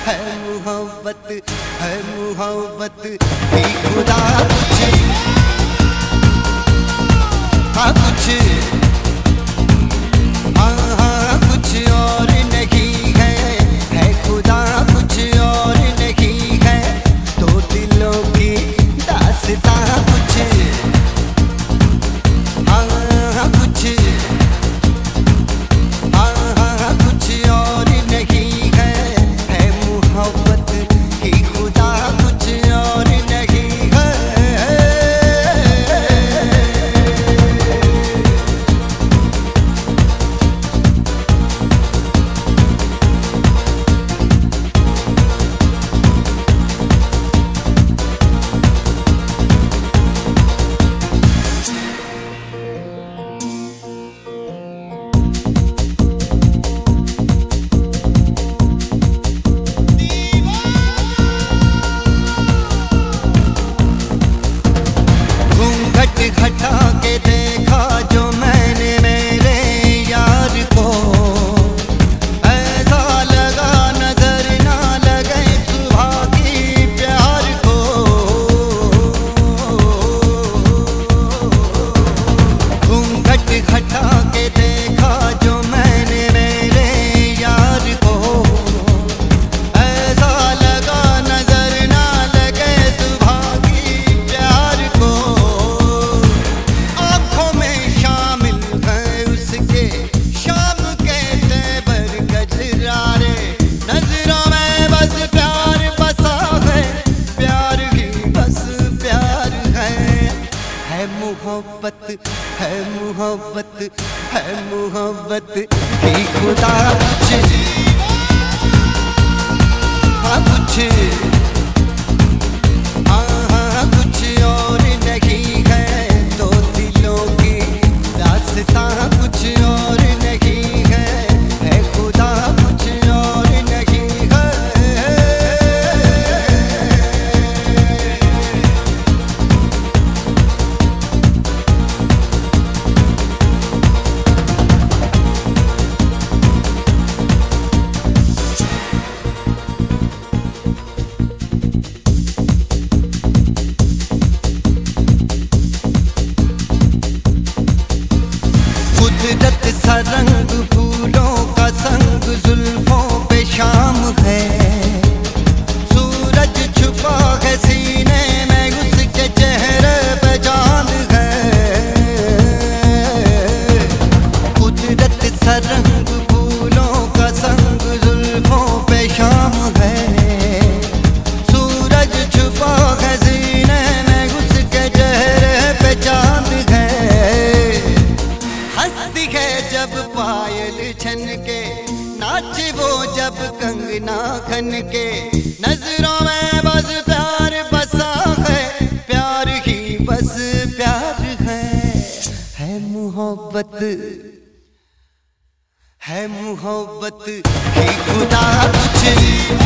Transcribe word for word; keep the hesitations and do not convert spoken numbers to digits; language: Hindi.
है मोहब्बत, है मोहब्बत ही खुदा कुछ, हाँ कुछ, हाँ हाँ कुछ और नहीं है, है खुदा कुछ और नहीं है, दो दिलों की दास्तां कुछ, हाँ हाँ कुछ, हाँ हाँ कुछ और नहीं है, है मोहब्बत ही खुदा कुछ और नहीं है। घटा के देखा जो मैंने मेरे यार को, ऐसा लगा नजर ना लगे सुबह की प्यार को, घूंघट घटा के देखा जो मैंने मेरे यार को, ऐसा लगा नजर ना लगे सुबह की प्यार को, मोहब्बत है मोहब्बत है मोहब्बत ही खुदा कुछ, हाँ कुछ, हाँ हाँ कुछ और नहीं है, दो दिलों की दास्तां कुछ और नहीं है, है खुदा कुछ और नहीं है। कुदरत सा रंग फूलों का संग जुल्फों पे शाम है, सूरज छुपा है सीने में उसके चेहरे पे जान है, कुदरत सा रंग फूलों का संग जुल्फों पे शाम है, सूरज छुपा है सीने में उसके चेहरे पे जान है, हंसती है जब पायल छन के, नाचे वो जब कंगना खन के, नजरों में बस प्यार बसा है, प्यार ही बस प्यार है, है मोहब्बत, है मोहब्बत ही खुदा कुछ।